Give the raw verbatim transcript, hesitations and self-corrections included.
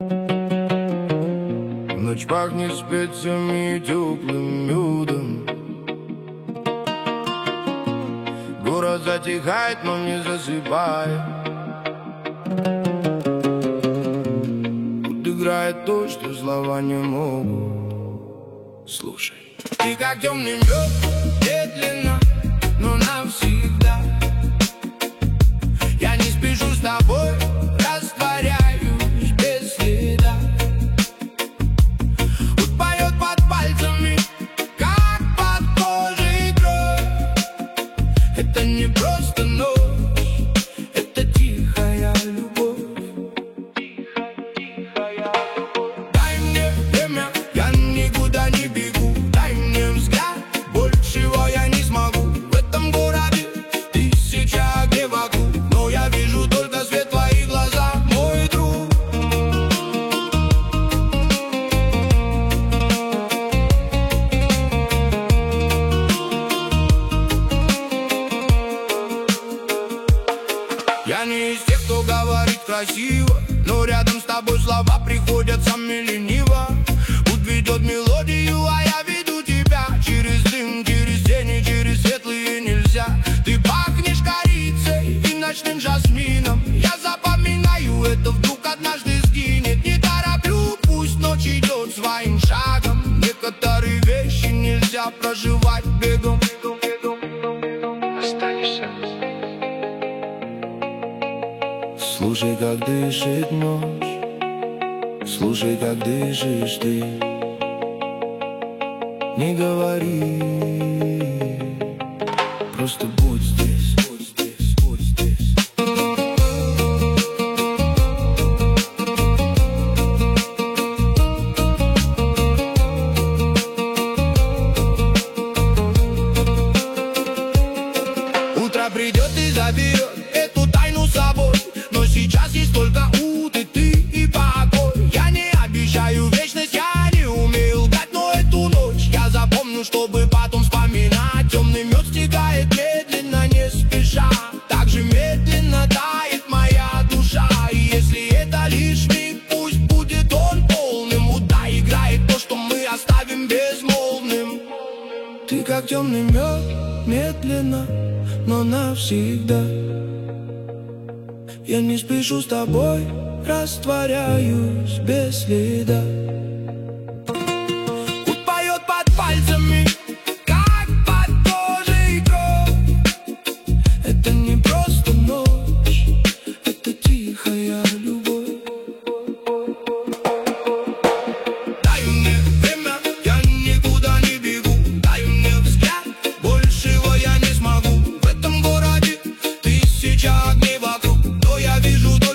Ночь пахнет специями и теплым медом. Город затихает, но не засыпает. Тут играет то, что слова не могут. Слушай. Ты как темный мед, медленно, но навсегда. Я не спешу с тобой, растворяюсь без следа. Вот поет под пальцами, как под кожей кровь. Это не просто ночь, это тихая любовь. Дай мне время, я никуда не бегу. Дай мне взгляд, большего я не смогу. В этом городе тысяча огней вокруг, но я вижу только свет в твоих глазах, мой друг. Я не из тех, кто говорит красиво, но рядом с тобой слова приходят сами лениво. Путь ведет мелодию, а я веду тебя через дым, через тени, через светлые нельзя. Ты пахнешь корицей и ночным жасмином. Я запоминаю это, вдруг однажды сгинет. Не тороплю, пусть ночь идет своим шагом. Некоторые вещи нельзя проживать бегом. Останешься. Слушай, как дышит ночь, слушай, как дышишь ты. Не говори, просто будь здесь, будь здесь, будь здесь. Утро придет и заберет эту тайну с собой, но сейчас есть только утро, ты и покой. Я не обещаю вечность, я не умею лгать, но эту ночь я запомню, чтобы потом вспоминать. Темный мед стекает медленно, не спеша, так же медленно тает моя душа. И если это лишь миг, пусть будет он полным. Уда играет то, что мы оставим безмолвным. Ты как темный мед, медленно, но навсегда. Я не спешу с тобой, растворяюсь без следа. Путь поет под пальцами, как под кожей кровь. Это не просто ночь, это тихая любовь. Дай мне время, я никуда не бегу. Дай мне взгляд, большего я не смогу. В этом городе тысяча огней вокруг, но я вижу только